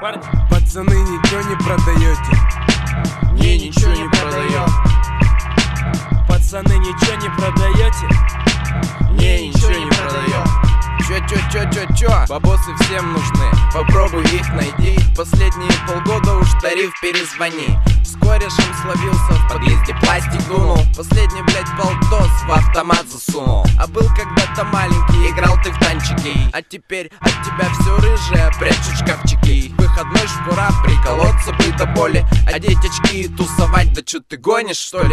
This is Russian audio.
Пацаны, ничего не продаете? Не, ничего не продаем. Пацаны, ничего не продаете? Не, ничего не продаем. Чё? Бабосы всем нужны, попробуй их найти. Последние полгода уж тариф перезвони. С корешем словился, в подъезде пластик дунул. Последний, блять, болтос в автомат засунул. А был когда-то маленький, играл ты в танчики. А теперь от тебя все рыжее прячут шкафчики. Выходной шкура, приколоться бы до боли, одеть очки и тусовать. Да чё ты гонишь, что ли?